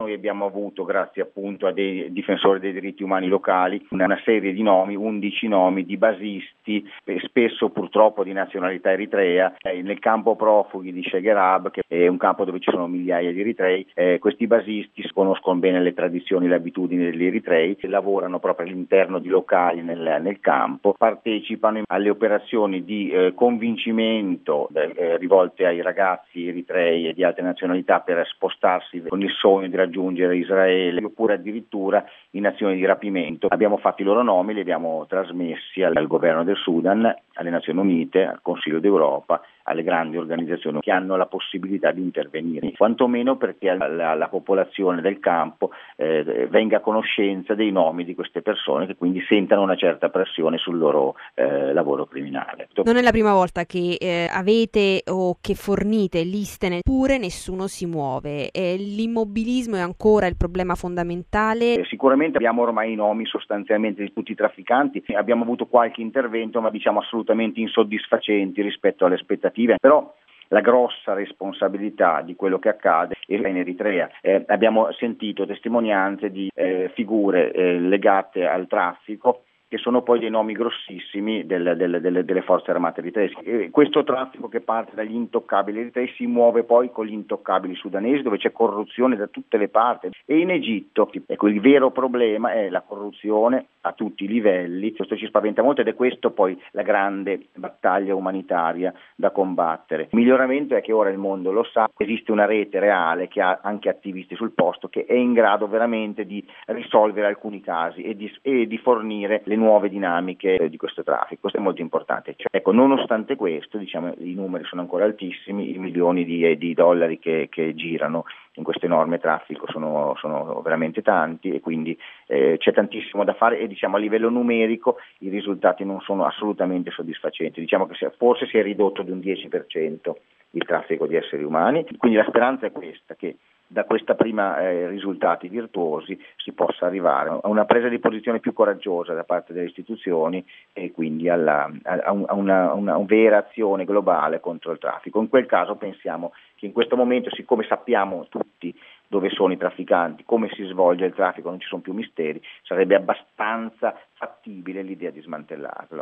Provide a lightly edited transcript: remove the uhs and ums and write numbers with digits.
noi abbiamo avuto, grazie appunto a dei difensori dei diritti umani locali, una serie di nomi, 11 nomi di basisti, spesso purtroppo di nazionalità eritrea, nel campo profughi di Shegerab, che è un campo dove ci sono migliaia di eritrei. Questi basisti conoscono bene le tradizioni e le abitudini degli eritrei, lavorano proprio all'interno di locali nel campo, partecipano alle operazioni di convincimento rivolte ai ragazzi eritrei e di altre nazionalità per spostarsi con il sogno di raggiungere Israele, oppure addirittura in azioni di rapimento. Abbiamo fatto i loro nomi, li abbiamo trasmessi al governo del Sudan, alle Nazioni Unite, al Consiglio d'Europa, alle grandi organizzazioni che hanno la possibilità di intervenire, quantomeno perché la popolazione del campo venga a conoscenza dei nomi di queste persone, che quindi sentano una certa pressione sul loro lavoro criminale. Non è la prima volta che avete o che fornite liste, eppure nessuno si muove. L'immobilismo è ancora il problema fondamentale. Sicuramente abbiamo ormai i nomi sostanzialmente di tutti i trafficanti, abbiamo avuto qualche intervento, ma diciamo assolutamente insoddisfacenti rispetto alle aspettative. Però la grossa responsabilità di quello che accade è in Eritrea. Abbiamo sentito testimonianze di figure legate al traffico, che sono poi dei nomi grossissimi delle forze armate eritree. Questo traffico, che parte dagli intoccabili eritrei, si muove poi con gli intoccabili sudanesi, dove c'è corruzione da tutte le parti. E in Egitto, ecco, il vero problema è la corruzione a tutti i livelli. Questo ci spaventa molto, ed è questo poi la grande battaglia umanitaria da combattere. Il miglioramento è che ora il mondo lo sa, esiste una rete reale che ha anche attivisti sul posto, che è in grado veramente di risolvere alcuni casi e di fornire le nuove dinamiche di questo traffico. Questo è molto importante. Ecco, nonostante questo, diciamo, i numeri sono ancora altissimi, i milioni di dollari che girano in questo enorme traffico sono veramente tanti, e quindi c'è tantissimo da fare, e diciamo a livello numerico i risultati non sono assolutamente soddisfacenti. Diciamo che forse si è ridotto di un 10% il traffico di esseri umani, quindi la speranza è questa, che da questa prima risultati virtuosi si possa arrivare a una presa di posizione più coraggiosa da parte delle istituzioni, e quindi a una vera azione globale contro il traffico. In quel caso pensiamo che in questo momento, siccome sappiamo tutti dove sono i trafficanti, come si svolge il traffico, non ci sono più misteri, sarebbe abbastanza fattibile l'idea di smantellarlo.